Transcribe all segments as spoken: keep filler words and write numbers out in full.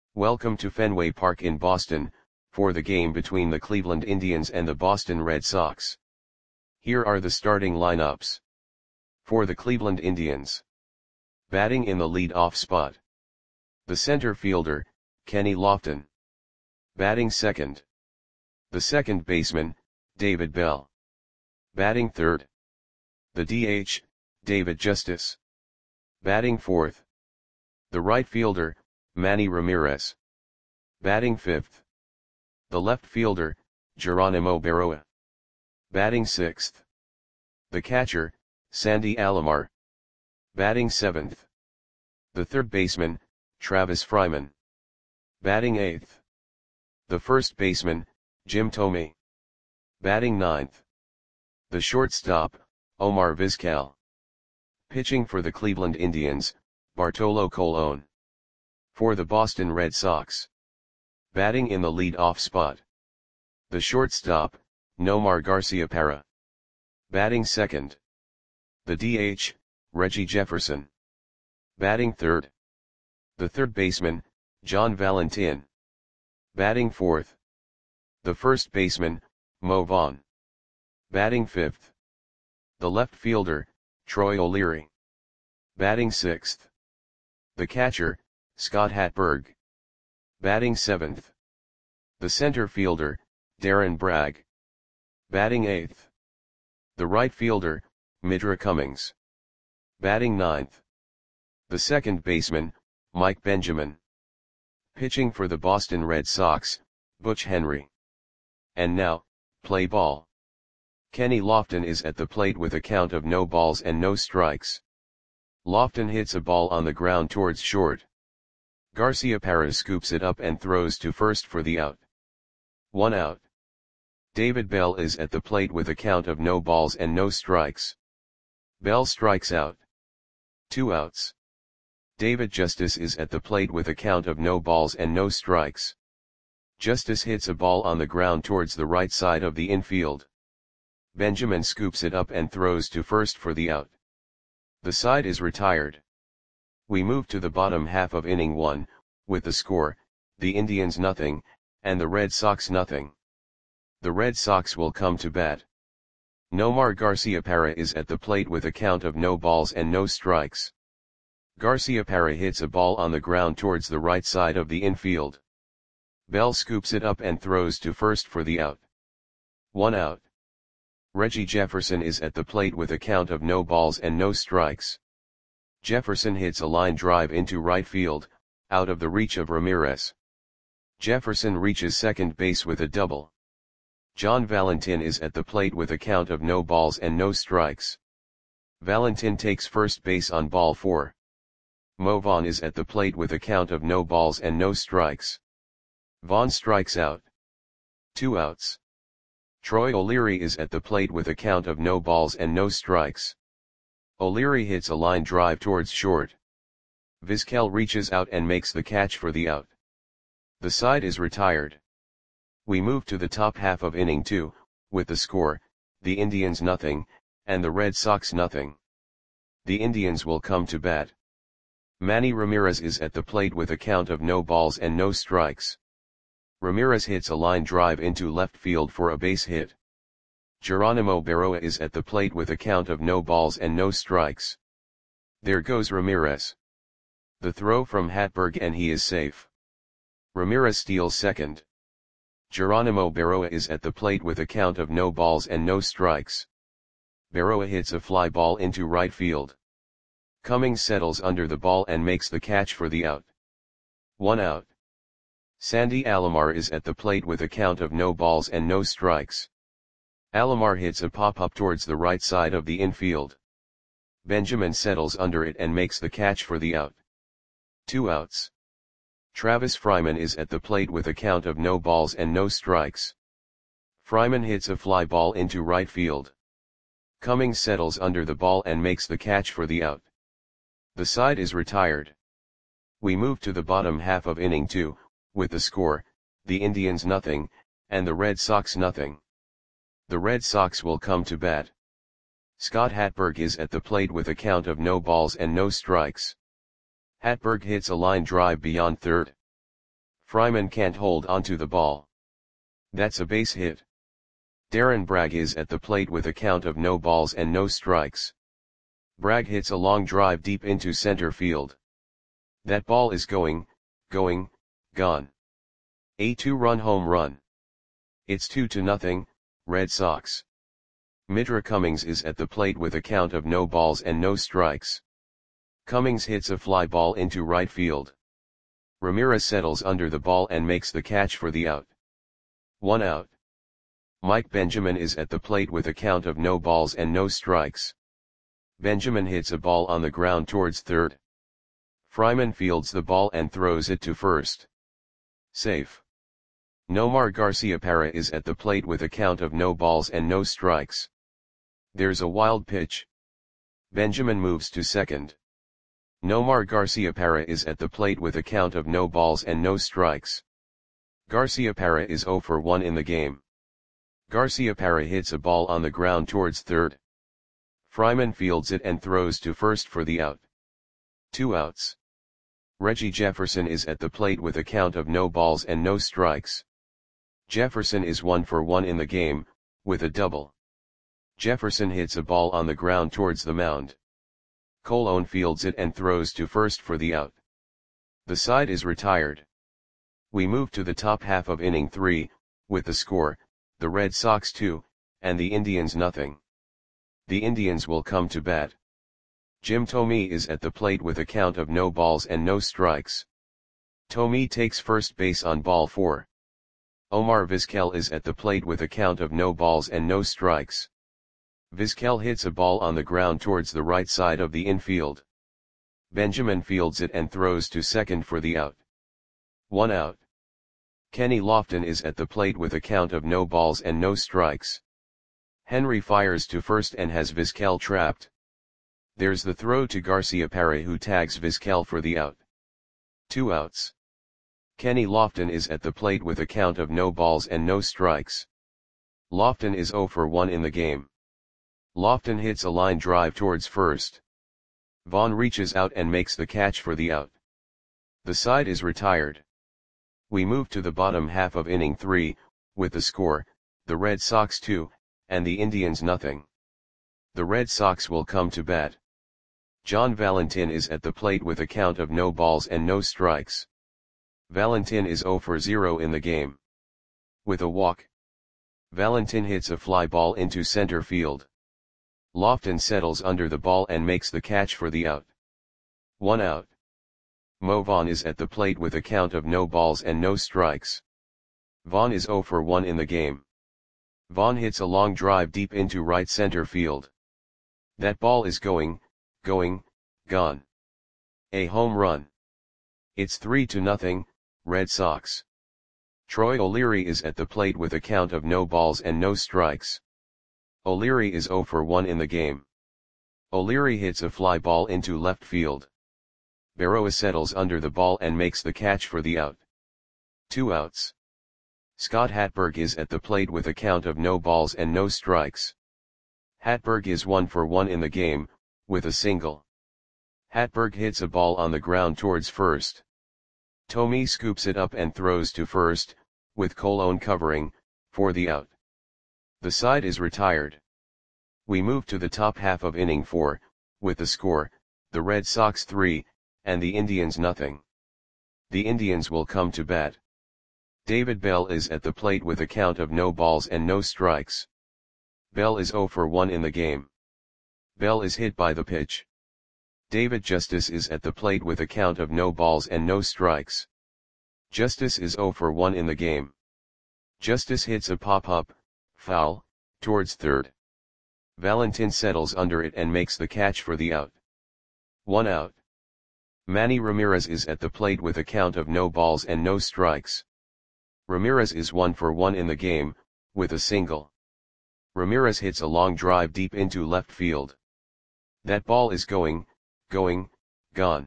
Welcome to Fenway Park in Boston, for the game between the Cleveland Indians and the Boston Red Sox. Here are the starting lineups. For the Cleveland Indians. Batting in the lead-off spot. The center fielder, Kenny Lofton. Batting second. The second baseman, David Bell. Batting third. The D H, David Justice. Batting fourth. The right fielder, Manny Ramirez. Batting fifth. The left fielder, Geronimo Berroa. Batting sixth. The catcher, Sandy Alomar. Batting seventh. The third baseman, Travis Fryman. Batting eighth. The first baseman, Jim Thome. Batting ninth. The shortstop, Omar Vizquel. Pitching for the Cleveland Indians, Bartolo Colon. For the Boston Red Sox. Batting in the lead-off spot. The shortstop, Nomar Garciaparra. Batting second. The D H, Reggie Jefferson. Batting third. The third baseman, John Valentin. Batting fourth. The first baseman, Mo Vaughn. Batting fifth. The left fielder, Troy O'Leary. Batting sixth. The catcher, Scott Hatteberg. Batting seventh. The center fielder, Darren Bragg. Batting eighth. The right fielder, Midra Cummings. Batting ninth. The second baseman, Mike Benjamin. Pitching for the Boston Red Sox, Butch Henry. And now, play ball. Kenny Lofton is at the plate with a count of no balls and no strikes. Lofton hits a ball on the ground towards short. Garciaparra scoops it up and throws to first for the out. One out. David Bell is at the plate with a count of no balls and no strikes. Bell strikes out. Two outs. David Justice is at the plate with a count of no balls and no strikes. Justice hits a ball on the ground towards the right side of the infield. Benjamin scoops it up and throws to first for the out. The side is retired. We move to the bottom half of inning one, with the score, the Indians nothing, and the Red Sox nothing. The Red Sox will come to bat. Nomar Garciaparra is at the plate with a count of no balls and no strikes. Garciaparra hits a ball on the ground towards the right side of the infield. Bell scoops it up and throws to first for the out. One out. Reggie Jefferson is at the plate with a count of no balls and no strikes. Jefferson hits a line drive into right field, out of the reach of Ramirez. Jefferson reaches second base with a double. John Valentin is at the plate with a count of no balls and no strikes. Valentin takes first base on ball four. Mo Vaughn is at the plate with a count of no balls and no strikes. Vaughn strikes out. Two outs. Troy O'Leary is at the plate with a count of no balls and no strikes. O'Leary hits a line drive towards short. Vizquel reaches out and makes the catch for the out. The side is retired. We move to the top half of inning two, with the score, the Indians nothing, and the Red Sox nothing. The Indians will come to bat. Manny Ramirez is at the plate with a count of no balls and no strikes. Ramirez hits a line drive into left field for a base hit. Geronimo Berroa is at the plate with a count of no balls and no strikes. There goes Ramirez. The throw from Hatteberg and he is safe. Ramirez steals second. Geronimo Berroa is at the plate with a count of no balls and no strikes. Berroa hits a fly ball into right field. Cummings settles under the ball and makes the catch for the out. One out. Sandy Alomar is at the plate with a count of no balls and no strikes. Alomar hits a pop-up towards the right side of the infield. Benjamin settles under it and makes the catch for the out. Two outs. Travis Fryman is at the plate with a count of no balls and no strikes. Fryman hits a fly ball into right field. Cummings settles under the ball and makes the catch for the out. The side is retired. We move to the bottom half of inning two, with the score, the Indians nothing, and the Red Sox nothing. The Red Sox will come to bat. Scott Hatteberg is at the plate with a count of no balls and no strikes. Hatteberg hits a line drive beyond third. Fryman can't hold onto the ball. That's a base hit. Darren Bragg is at the plate with a count of no balls and no strikes. Bragg hits a long drive deep into center field. That ball is going, going, gone. A two-run home run. It's two to nothing, Red Sox. Mitra Cummings is at the plate with a count of no balls and no strikes. Cummings hits a fly ball into right field. Ramirez settles under the ball and makes the catch for the out. One out. Mike Benjamin is at the plate with a count of no balls and no strikes. Benjamin hits a ball on the ground towards third. Fryman fields the ball and throws it to first. Safe. Nomar Garciaparra is at the plate with a count of no balls and no strikes. There's a wild pitch. Benjamin moves to second. Nomar Garciaparra is at the plate with a count of no balls and no strikes. Garciaparra is zero for one in the game. Garciaparra hits a ball on the ground towards third. Fryman fields it and throws to first for the out. Two outs. Reggie Jefferson is at the plate with a count of no balls and no strikes. Jefferson is one for one in the game, with a double. Jefferson hits a ball on the ground towards the mound. Colon fields it and throws to first for the out. The side is retired. We move to the top half of inning three, with the score, the Red Sox two, and the Indians nothing. The Indians will come to bat. Jim Thome is at the plate with a count of no balls and no strikes. Thome takes first base on ball four. Omar Vizquel is at the plate with a count of no balls and no strikes. Vizquel hits a ball on the ground towards the right side of the infield. Benjamin fields it and throws to second for the out. One out. Kenny Lofton is at the plate with a count of no balls and no strikes. Henry fires to first and has Vizquel trapped. There's the throw to Garciaparra, who tags Vizquel for the out. Two outs. Kenny Lofton is at the plate with a count of no balls and no strikes. Lofton is zero for one in the game. Lofton hits a line drive towards first. Vaughn reaches out and makes the catch for the out. The side is retired. We move to the bottom half of inning three, with the score, the Red Sox two, and the Indians nothing. The Red Sox will come to bat. John Valentin is at the plate with a count of no balls and no strikes. Valentin is zero for zero in the game. With a walk. Valentin hits a fly ball into center field. Lofton settles under the ball and makes the catch for the out. One out. Mo Vaughn is at the plate with a count of no balls and no strikes. Vaughn is zero for one in the game. Vaughn hits a long drive deep into right center field. That ball is going, going, gone. A home run. It's three to nothing, Red Sox. Troy O'Leary is at the plate with a count of no balls and no strikes. O'Leary is zero for one in the game. O'Leary hits a fly ball into left field. Berroa settles under the ball and makes the catch for the out. Two outs. Scott Hatberg is at the plate with a count of no balls and no strikes. Hatberg is one for one in the game, with a single. Hatberg hits a ball on the ground towards first. Thome scoops it up and throws to first, with Colon covering, for the out. The side is retired. We move to the top half of inning four, with the score, the Red Sox three, and the Indians nothing. The Indians will come to bat. David Bell is at the plate with a count of no balls and no strikes. Bell is zero for one in the game. Bell is hit by the pitch. David Justice is at the plate with a count of no balls and no strikes. Justice is zero for one in the game. Justice hits a pop-up, foul, towards third. Valentin settles under it and makes the catch for the out. One out. Manny Ramirez is at the plate with a count of no balls and no strikes. Ramirez is one for one in the game, with a single. Ramirez hits a long drive deep into left field. That ball is going, going, gone.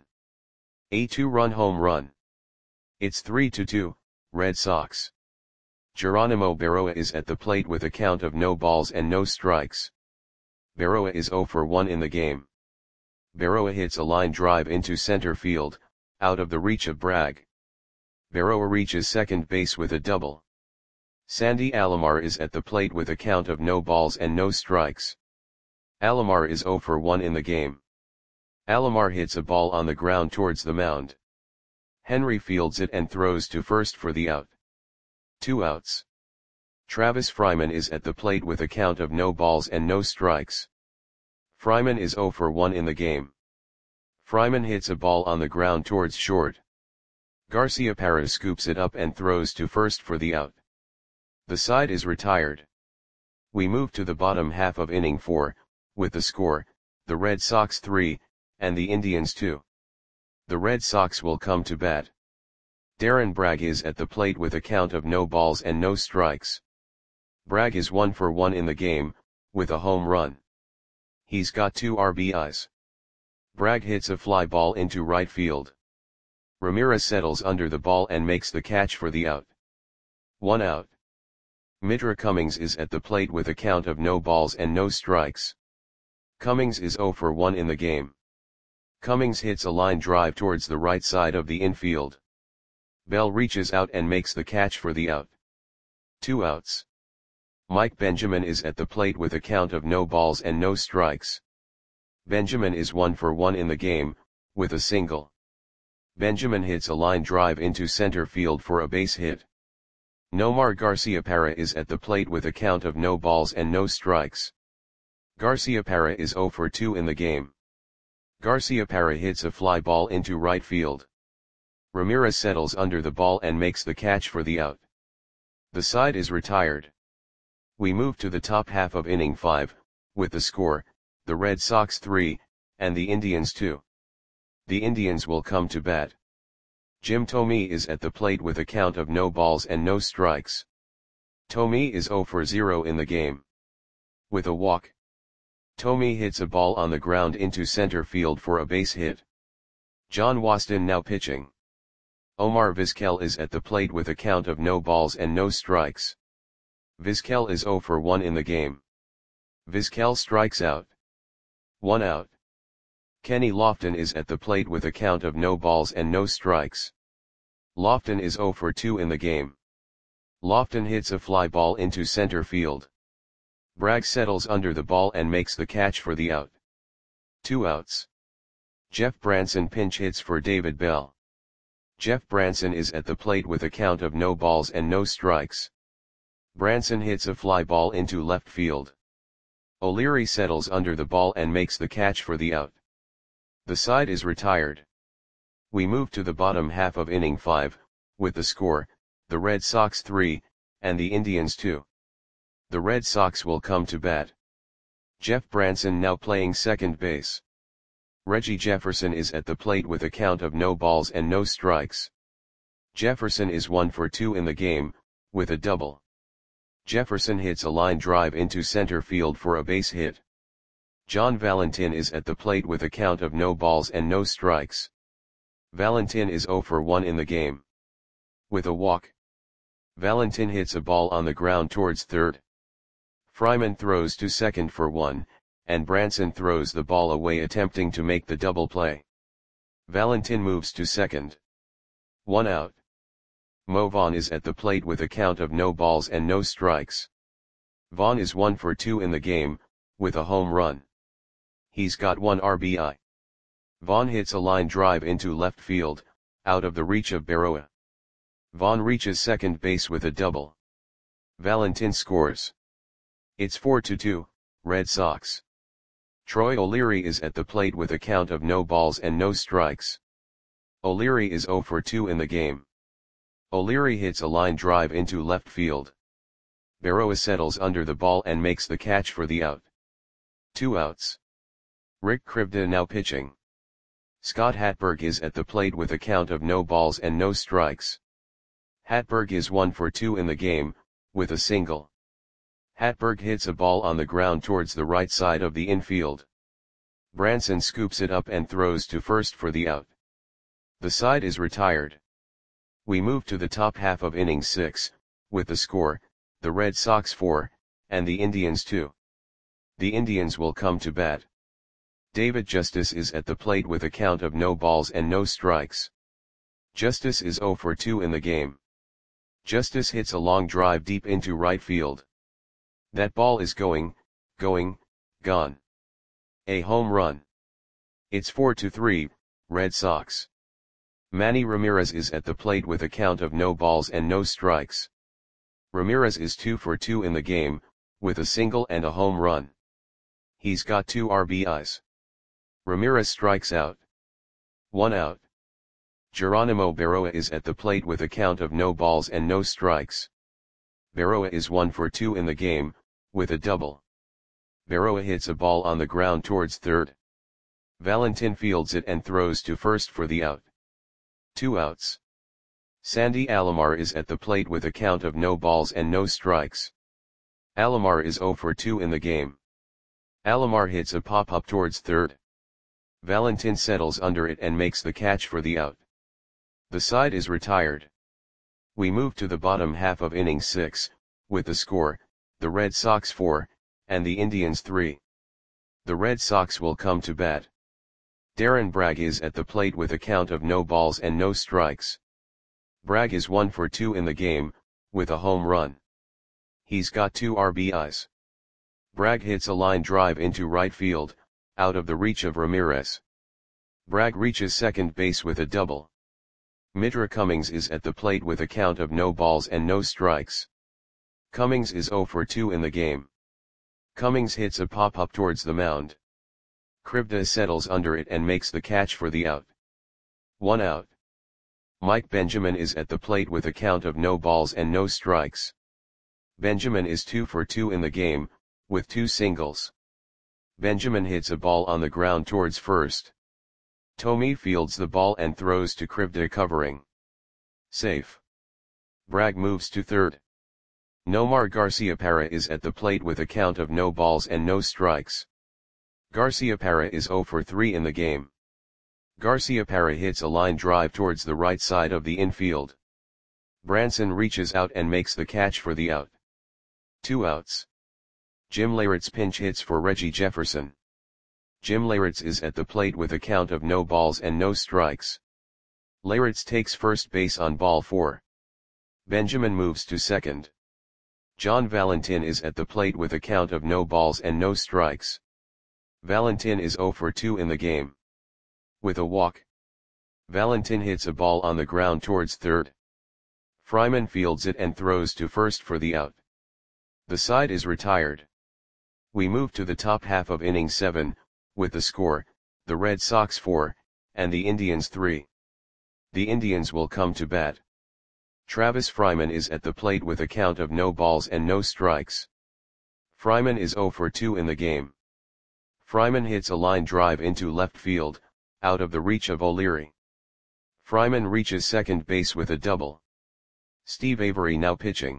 A two-run home run. It's three to two, Red Sox. Geronimo Berroa is at the plate with a count of no balls and no strikes. Berroa is zero for one in the game. Berroa hits a line drive into center field, out of the reach of Bragg. Berroa reaches second base with a double. Sandy Alomar is at the plate with a count of no balls and no strikes. Alomar is zero for one in the game. Alomar hits a ball on the ground towards the mound. Henry fields it and throws to first for the out. Two outs. Travis Fryman is at the plate with a count of no balls and no strikes. Fryman is zero for one in the game. Fryman hits a ball on the ground towards short. Garciaparra scoops it up and throws to first for the out. The side is retired. We move to the bottom half of inning four, with the score, the Red Sox three, and the Indians two. The Red Sox will come to bat. Darren Bragg is at the plate with a count of no balls and no strikes. Bragg is one for one in the game, with a home run. He's got two R B Is. Bragg hits a fly ball into right field. Ramirez settles under the ball and makes the catch for the out. One out. Mitra Cummings is at the plate with a count of no balls and no strikes. Cummings is zero for one in the game. Cummings hits a line drive towards the right side of the infield. Bell reaches out and makes the catch for the out. Two outs. Mike Benjamin is at the plate with a count of no balls and no strikes. Benjamin is one for one in the game, with a single. Benjamin hits a line drive into center field for a base hit. Nomar Garciaparra is at the plate with a count of no balls and no strikes. Garciaparra is zero for two in the game. Garciaparra hits a fly ball into right field. Ramirez settles under the ball and makes the catch for the out. The side is retired. We move to the top half of inning five, with the score, the Red Sox three, and the Indians two. The Indians will come to bat. Jim Thome is at the plate with a count of no balls and no strikes. Thome is zero for zero in the game. With a walk. Thome hits a ball on the ground into center field for a base hit. John Waston now pitching. Omar Vizquel is at the plate with a count of no balls and no strikes. Vizquel is zero for one in the game. Vizquel strikes out. One out. Kenny Lofton is at the plate with a count of no balls and no strikes. Lofton is zero for two in the game. Lofton hits a fly ball into center field. Bragg settles under the ball and makes the catch for the out. Two outs. Jeff Branson pinch hits for David Bell. Jeff Branson is at the plate with a count of no balls and no strikes. Branson hits a fly ball into left field. O'Leary settles under the ball and makes the catch for the out. The side is retired. We move to the bottom half of inning five, with the score, the Red Sox three, and the Indians two. The Red Sox will come to bat. Jeff Branson now playing second base. Reggie Jefferson is at the plate with a count of no balls and no strikes. Jefferson is one for two in the game, with a double. Jefferson hits a line drive into center field for a base hit. John Valentin is at the plate with a count of no balls and no strikes. Valentin is zero for one in the game. With a walk. Valentin hits a ball on the ground towards third. Fryman throws to second for one, and Branson throws the ball away attempting to make the double play. Valentin moves to second. One out. Mo Vaughn is at the plate with a count of no balls and no strikes. Vaughn is one for two in the game, with a home run. He's got one R B I. Vaughn hits a line drive into left field, out of the reach of Berroa. Vaughn reaches second base with a double. Valentin scores. It's four to two, Red Sox. Troy O'Leary is at the plate with a count of no balls and no strikes. O'Leary is zero for two in the game. O'Leary hits a line drive into left field. Berroa settles under the ball and makes the catch for the out. Two outs. Rick Krivda now pitching. Scott Hatberg is at the plate with a count of no balls and no strikes. Hatberg is one for two in the game, with a single. Hatberg hits a ball on the ground towards the right side of the infield. Branson scoops it up and throws to first for the out. The side is retired. We move to the top half of inning six, with the score, the Red Sox four, and the Indians two. The Indians will come to bat. David Justice is at the plate with a count of no balls and no strikes. Justice is zero for two in the game. Justice hits a long drive deep into right field. That ball is going, going, gone. A home run. It's four to three, Red Sox. Manny Ramirez is at the plate with a count of no balls and no strikes. Ramirez is two for two in the game, with a single and a home run. He's got two R B Is. Ramirez strikes out. One out. Geronimo Berroa is at the plate with a count of no balls and no strikes. Berroa is one for two in the game, with a double. Berroa hits a ball on the ground towards third. Valentin fields it and throws to first for the out. Two outs. Sandy Alomar is at the plate with a count of no balls and no strikes. Alomar is zero for two in the game. Alomar hits a pop-up towards third. Valentin settles under it and makes the catch for the out. The side is retired. We move to the bottom half of inning six, with the score, the Red Sox four, and the Indians three. The Red Sox will come to bat. Darren Bragg is at the plate with a count of no balls and no strikes. Bragg is one for two in the game, with a home run. He's got two R B Is. Bragg hits a line drive into right field, out of the reach of Ramirez. Bragg reaches second base with a double. Mitra Cummings is at the plate with a count of no balls and no strikes. Cummings is zero for two in the game. Cummings hits a pop-up towards the mound. Krivda settles under it and makes the catch for the out. One out. Mike Benjamin is at the plate with a count of no balls and no strikes. Benjamin is two for two in the game, with two singles. Benjamin hits a ball on the ground towards first. Tommy fields the ball and throws to Krivda covering. Safe. Bragg moves to third. Nomar Garciaparra is at the plate with a count of no balls and no strikes. Garciaparra is zero for three in the game. Garciaparra hits a line drive towards the right side of the infield. Branson reaches out and makes the catch for the out. Two outs. Jim Leyritz pinch hits for Reggie Jefferson. Jim Leyritz is at the plate with a count of no balls and no strikes. Leyritz takes first base on ball four. Benjamin moves to second. John Valentin is at the plate with a count of no balls and no strikes. Valentin is zero for two in the game. With a walk. Valentin hits a ball on the ground towards third. Fryman fields it and throws to first for the out. The side is retired. We move to the top half of inning seven, with the score, the Red Sox four, and the Indians three. The Indians will come to bat. Travis Fryman is at the plate with a count of no balls and no strikes. Fryman is zero for two in the game. Fryman hits a line drive into left field, out of the reach of O'Leary. Fryman reaches second base with a double. Steve Avery now pitching.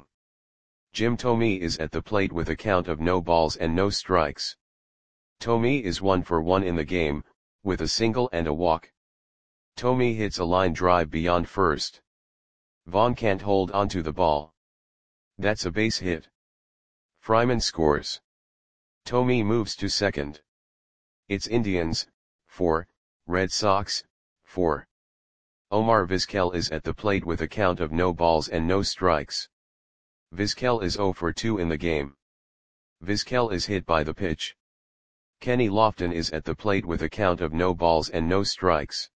Jim Thome is at the plate with a count of no balls and no strikes. Thome is one for one in the game, with a single and a walk. Thome hits a line drive beyond first. Vaughn can't hold onto the ball. That's a base hit. Fryman scores. Thome moves to second. It's Indians, four, Red Sox, four. Omar Vizquel is at the plate with a count of no balls and no strikes. Vizquel is zero for two in the game. Vizquel is hit by the pitch. Kenny Lofton is at the plate with a count of no balls and no strikes.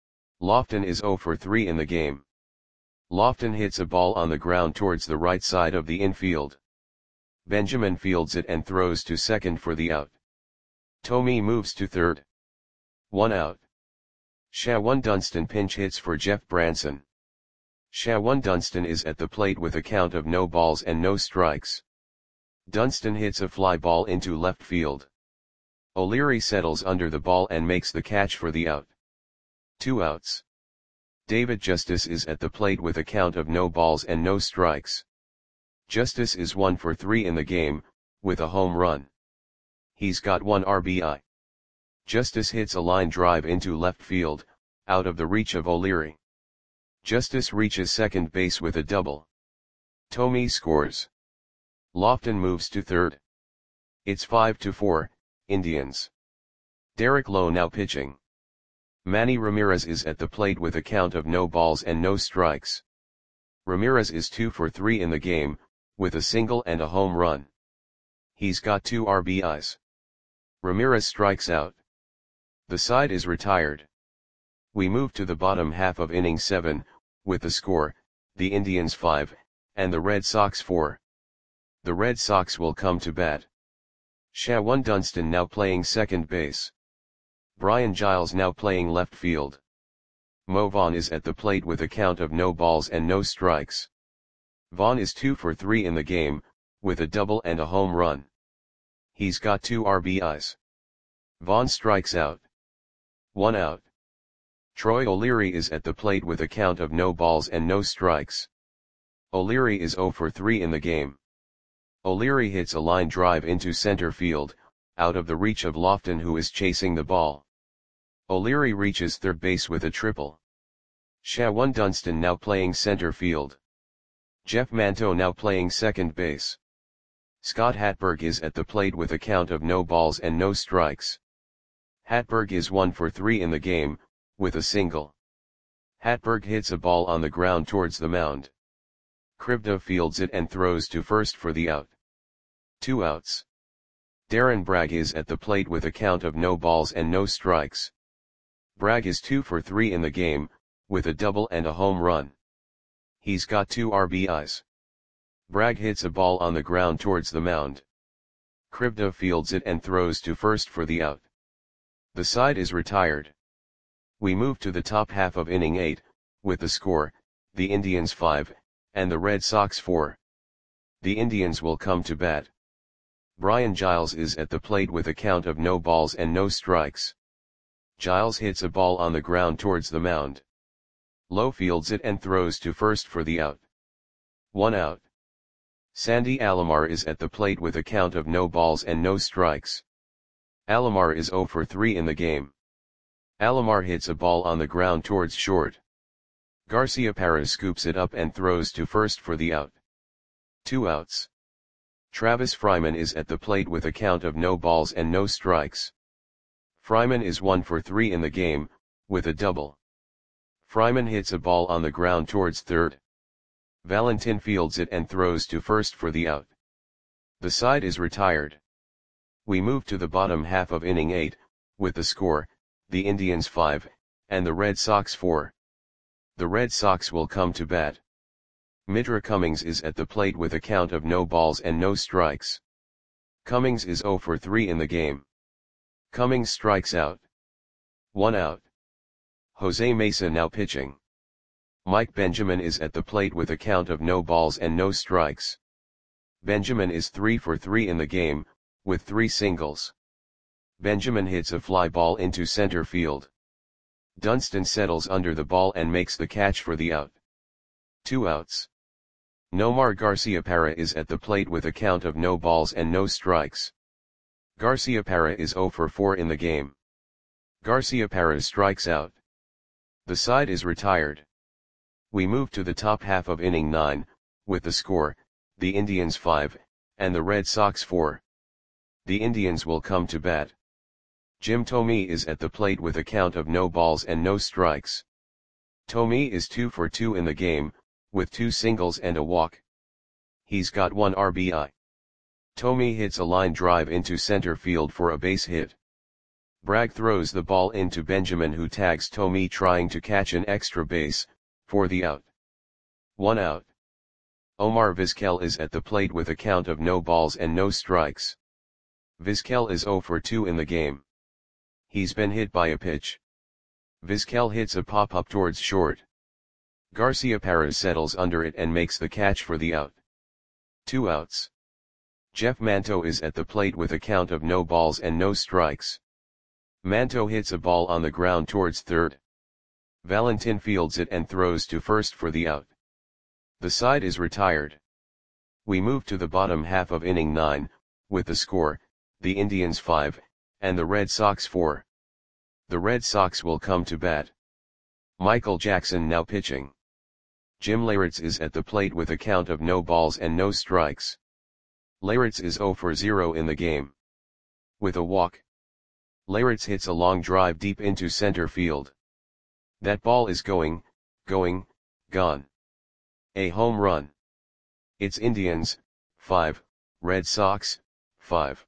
Lofton is zero for three in the game. Lofton hits a ball on the ground towards the right side of the infield. Benjamin fields it and throws to second for the out. Thome moves to third. One out. Shawan Dunston pinch hits for Jeff Branson. Shawan Dunston is at the plate with a count of no balls and no strikes. Dunston hits a fly ball into left field. O'Leary settles under the ball and makes the catch for the out. Two outs. David Justice is at the plate with a count of no balls and no strikes. Justice is one for three in the game, with a home run. He's got one R B I. Justice hits a line drive into left field, out of the reach of O'Leary. Justice reaches second base with a double. Thome scores. Lofton moves to third. It's five to four, Indians. Derek Lowe now pitching. Manny Ramirez is at the plate with a count of no balls and no strikes. Ramirez is two for three in the game, with a single and a home run. He's got two R B Is. Ramirez strikes out. The side is retired. We move to the bottom half of inning seven, with the score, the Indians five, and the Red Sox four. The Red Sox will come to bat. Shawan Dunston now playing second base. Brian Giles now playing left field. Mo Vaughn is at the plate with a count of no balls and no strikes. Vaughn is two for three in the game, with a double and a home run. He's got two R B Is. Vaughn strikes out. One out. Troy O'Leary is at the plate with a count of no balls and no strikes. O'Leary is zero for three in the game. O'Leary hits a line drive into center field, out of the reach of Lofton, who is chasing the ball. O'Leary reaches third base with a triple. Shawan Dunston now playing center field. Jeff Manto now playing second base. Scott Hatberg is at the plate with a count of no balls and no strikes. Hatberg is one for three in the game, with a single. Hatberg hits a ball on the ground towards the mound. Krivda fields it and throws to first for the out. Two outs. Darren Bragg is at the plate with a count of no balls and no strikes. Bragg is two for three in the game, with a double and a home run. He's got two R B Is. Bragg hits a ball on the ground towards the mound. Krivda fields it and throws to first for the out. The side is retired. We move to the top half of inning eight, with the score, the Indians five, and the Red Sox four. The Indians will come to bat. Brian Giles is at the plate with a count of no balls and no strikes. Giles hits a ball on the ground towards the mound. Lowe fields it and throws to first for the out. One out. Sandy Alomar is at the plate with a count of no balls and no strikes. Alomar is zero for three in the game. Alomar hits a ball on the ground towards short. Garciaparra scoops it up and throws to first for the out. Two outs. Travis Fryman is at the plate with a count of no balls and no strikes. Fryman is one for three in the game, with a double. Fryman hits a ball on the ground towards third. Valentin fields it and throws to first for the out. The side is retired. We move to the bottom half of inning eight, with the score, the Indians five, and the Red Sox four. The Red Sox will come to bat. Mitra Cummings is at the plate with a count of no balls and no strikes. Cummings is zero for three in the game. Cummings strikes out. One out. Jose Mesa now pitching. Mike Benjamin is at the plate with a count of no balls and no strikes. Benjamin is three for three in the game, with three singles. Benjamin hits a fly ball into center field. Dunston settles under the ball and makes the catch for the out. Two outs. Nomar Garciaparra is at the plate with a count of no balls and no strikes. Garciaparra is zero for four in the game. Garciaparra strikes out. The side is retired. We move to the top half of inning nine, with the score, the Indians five, and the Red Sox four. The Indians will come to bat. Jim Thome is at the plate with a count of no balls and no strikes. Thome is two for two in the game, with two singles and a walk. He's got one R B I. Thome hits a line drive into center field for a base hit. Bragg throws the ball into Benjamin, who tags Thome trying to catch an extra base, for the out. One out. Omar Vizquel is at the plate with a count of no balls and no strikes. Vizquel is zero for two in the game. He's been hit by a pitch. Vizquel hits a pop-up towards short. Garciaparra settles under it and makes the catch for the out. Two outs. Jeff Manto is at the plate with a count of no balls and no strikes. Manto hits a ball on the ground towards third. Valentin fields it and throws to first for the out. The side is retired. We move to the bottom half of inning nine, with the score, the Indians five, and the Red Sox four. The Red Sox will come to bat. Michael Jackson now pitching. Jim Leyritz is at the plate with a count of no balls and no strikes. Leyritz is zero for zero in the game. With a walk. Leyritz hits a long drive deep into center field. That ball is going, going, gone. A home run. It's Indians, five, Red Sox, five.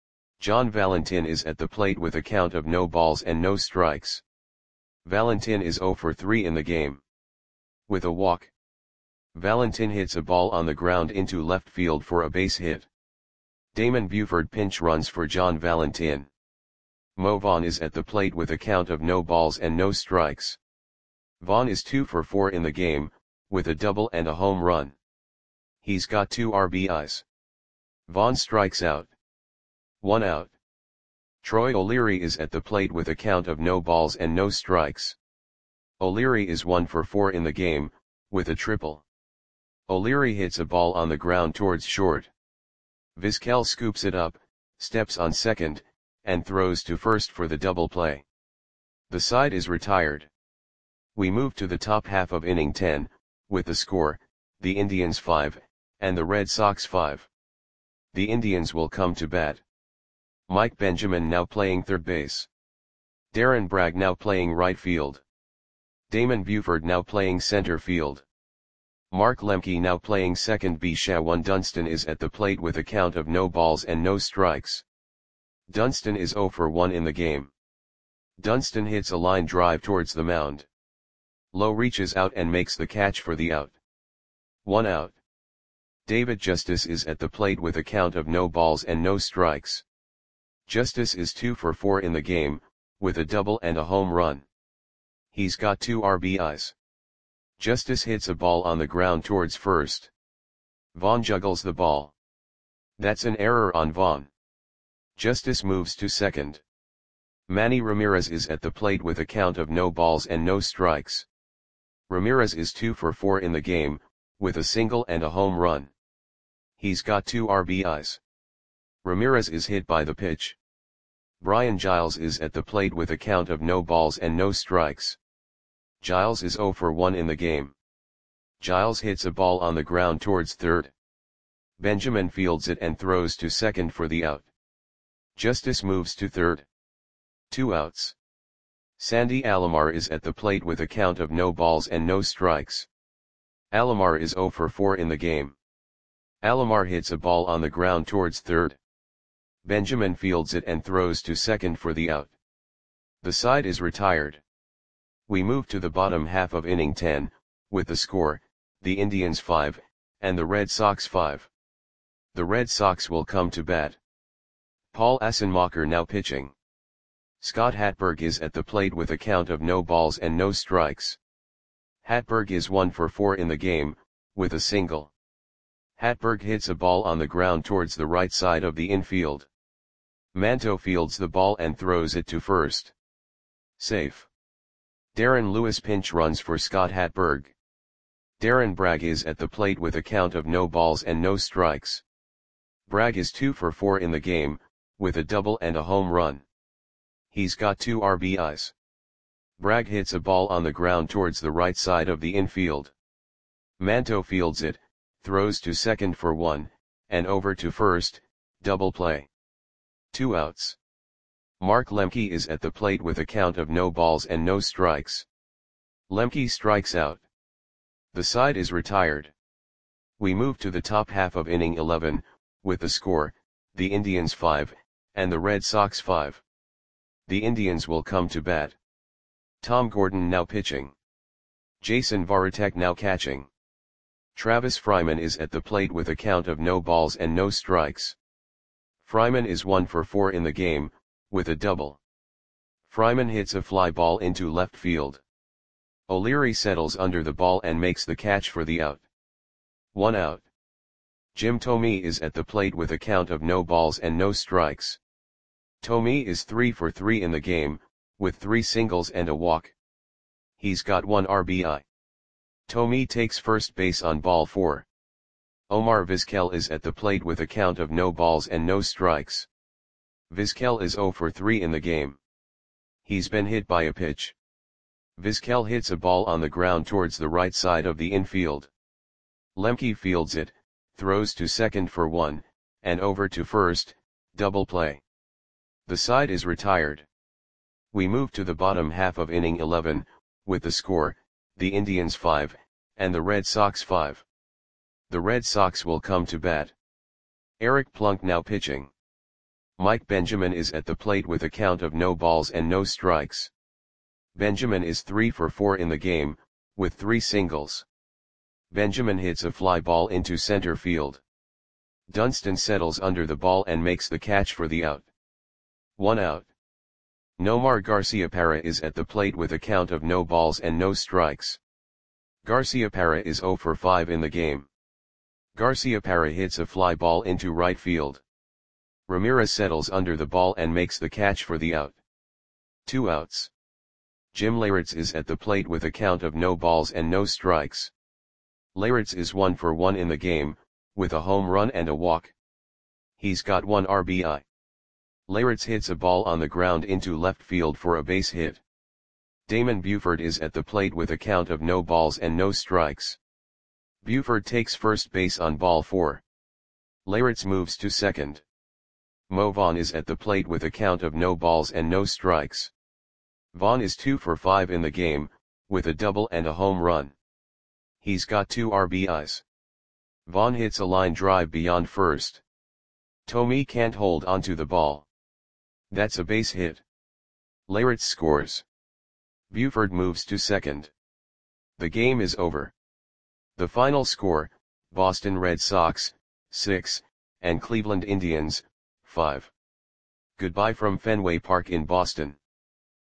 John Valentin is at the plate with a count of no balls and no strikes. Valentin is zero for three in the game. With a walk. Valentin hits a ball on the ground into left field for a base hit. Damon Buford pinch runs for John Valentin. Mo Vaughn is at the plate with a count of no balls and no strikes. Vaughn is two for four in the game, with a double and a home run. He's got two R B Is. Vaughn strikes out. One out. Troy O'Leary is at the plate with a count of no balls and no strikes. O'Leary is one for four in the game, with a triple. O'Leary hits a ball on the ground towards short. Vizquel scoops it up, steps on second, and throws to first for the double play. The side is retired. We move to the top half of inning ten, with the score, the Indians five, and the Red Sox five. The Indians will come to bat. Mike Benjamin now playing third base. Darren Bragg now playing right field. Damon Buford now playing center field. Mark Lemke now playing second B. Shawan Dunston is at the plate with a count of no balls and no strikes. Dunston is zero for one in the game. Dunston hits a line drive towards the mound. Lowe reaches out and makes the catch for the out. One out. David Justice is at the plate with a count of no balls and no strikes. Justice is two for four in the game, with a double and a home run. He's got two R B Is. Justice hits a ball on the ground towards first. Vaughn juggles the ball. That's an error on Vaughn. Justice moves to second. Manny Ramirez is at the plate with a count of no balls and no strikes. Ramirez is two for four in the game, with a single and a home run. He's got two R B Is. Ramirez is hit by the pitch. Brian Giles is at the plate with a count of no balls and no strikes. Giles is zero for one in the game. Giles hits a ball on the ground towards third. Benjamin fields it and throws to second for the out. Justice moves to third. Two outs. Sandy Alomar is at the plate with a count of no balls and no strikes. Alomar is zero for four in the game. Alomar hits a ball on the ground towards third. Benjamin fields it and throws to second for the out. The side is retired. We move to the bottom half of inning ten, with the score, the Indians five, and the Red Sox five. The Red Sox will come to bat. Paul Assenmacher now pitching. Scott Hatberg is at the plate with a count of no balls and no strikes. Hatberg is one for four in the game, with a single. Hatberg hits a ball on the ground towards the right side of the infield. Manto fields the ball and throws it to first. Safe. Darren Lewis pinch runs for Scott Hatberg. Darren Bragg is at the plate with a count of no balls and no strikes. Bragg is two for four in the game, with a double and a home run. He's got two R B Is. Bragg hits a ball on the ground towards the right side of the infield. Manto fields it, throws to second for one, and over to first, double play. Two outs. Mark Lemke is at the plate with a count of no balls and no strikes. Lemke strikes out. The side is retired. We move to the top half of inning eleven, with the score, the Indians five, and the Red Sox five. The Indians will come to bat. Tom Gordon now pitching. Jason Varitek now catching. Travis Fryman is at the plate with a count of no balls and no strikes. Fryman is one for four in the game, with a double. Fryman hits a fly ball into left field. O'Leary settles under the ball and makes the catch for the out. One out. Jim Thome is at the plate with a count of no balls and no strikes. Thome is three for three in the game, with three singles and a walk. He's got one R B I. Thome takes first base on ball four. Omar Vizquel is at the plate with a count of no balls and no strikes. Vizquel is zero for three in the game. He's been hit by a pitch. Vizquel hits a ball on the ground towards the right side of the infield. Lemke fields it, throws to second for one, and over to first, double play. The side is retired. We move to the bottom half of inning eleven, with the score, the Indians five, and the Red Sox five. The Red Sox will come to bat. Eric Plunk now pitching. Mike Benjamin is at the plate with a count of no balls and no strikes. Benjamin is three for four in the game, with three singles. Benjamin hits a fly ball into center field. Dunston settles under the ball and makes the catch for the out. One out. Nomar Garciaparra is at the plate with a count of no balls and no strikes. Garciaparra is zero for five in the game. Garciaparra hits a fly ball into right field. Ramirez settles under the ball and makes the catch for the out. Two outs. Jim Leyritz is at the plate with a count of no balls and no strikes. Leyritz is one for one in the game, with a home run and a walk. He's got one R B I. Leyritz hits a ball on the ground into left field for a base hit. Damon Buford is at the plate with a count of no balls and no strikes. Buford takes first base on ball four. Leyritz moves to second. Mo Vaughn is at the plate with a count of no balls and no strikes. Vaughn is two for five in the game, with a double and a home run. He's got two R B Is. Vaughn hits a line drive beyond first. Thome can't hold onto the ball. That's a base hit. Leyritz scores. Buford moves to second. The game is over. The final score, Boston Red Sox, six, and Cleveland Indians, five. Goodbye from Fenway Park in Boston.